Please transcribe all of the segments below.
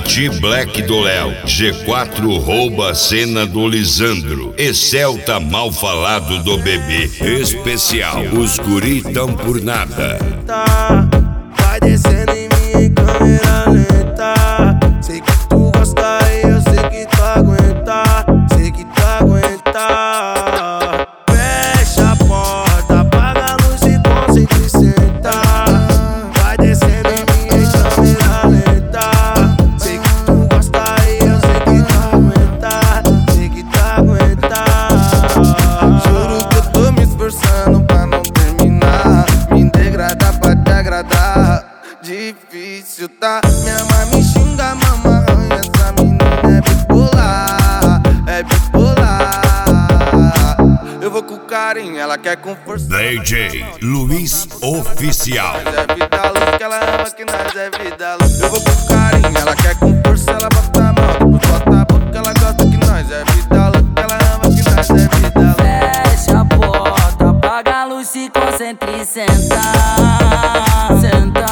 Irati Black do Léo, G4 rouba a cena do Lisandro, Excel tá mal falado do bebê. Especial, os guri tão por nada. Vai descendo em mim em câmera lenta. Sei que tu gosta e eu sei que tu aguenta. Sei que tu aguenta. Fecha a porta, apaga a luz e concentra e senta. Vai descendo em mim em câmera lenta. Sei que tu gosta e eu sei que tu aguenta. Sei que tu aguenta. Juro que eu tô me esforçando pra não terminar. Me degradar pra te agradar. Difícil, tá? Minha mãe me xinga, mama arranha. Essa menina é bipolar, é bipolar. Eu vou com carinho, ela quer com força. DJ Luiz Oficial. Nós é vida louca, que ela ama que nós é vida louca. Eu vou com carinho, ela quer com força. Ela bota a mão, depois bota a boca. Ela gosta que nós é vida louca, ela ama que nós é vida louca. Fecha a porta, apaga a luz, se concentra e senta. Senta.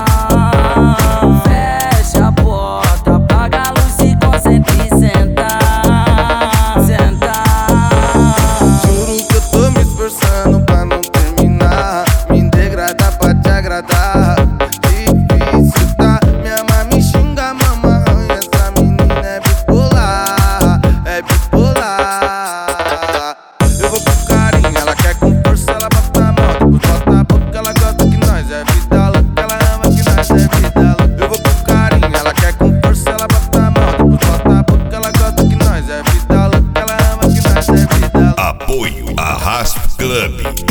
Fecha a porta, apaga a luz, se concentra e senta. Senta. Juro que eu tô me esforçando pra não terminar. Me degradar pra te agradar. Difícil, tá? Minha mãe me xinga, mama arranha. Essa menina é bipolar, é bipolar. Eu vou com carinho, ela quer com força. Ela bota a mão, depois bota a boca. Ela gosta que nós é vida louca, ela ama que nós é vida louca. Eu vou com carinho, ela quer com força. Ela bota a mão, depois bota a boca. Ela gosta que nós é vida louca, ela ama que nós é vida louca. Apoio Arrasp Club.